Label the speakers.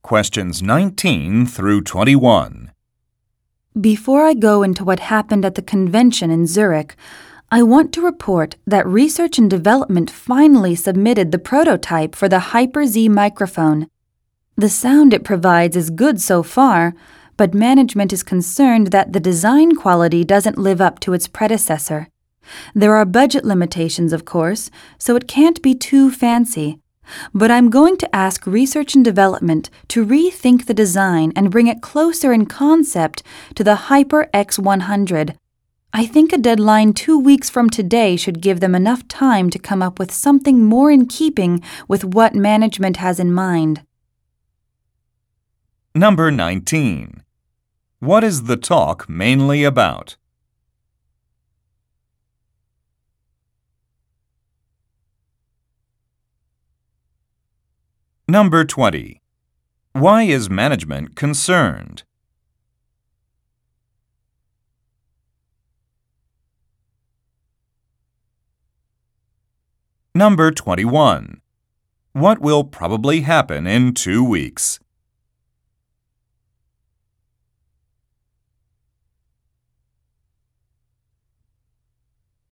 Speaker 1: Questions 19 through 21.
Speaker 2: Before I go into what happened at the convention in Zurich, I want to report that Research and Development finally submitted the prototype for the Hyper-Z microphone. The sound it provides is good so far, but management is concerned that the design quality doesn't live up to its predecessor. There are budget limitations, of course, so it can't be too fancy. But I'm going to ask Research and Development to rethink the design and bring it closer in concept to the Hyper X100. I think a deadline 2 weeks from today should give them enough time to come up with something more in keeping with what management has in mind.
Speaker 1: Number 19. What is the talk mainly about? Number 20. Why is management concerned? Number 21. What will probably happen in 2 weeks?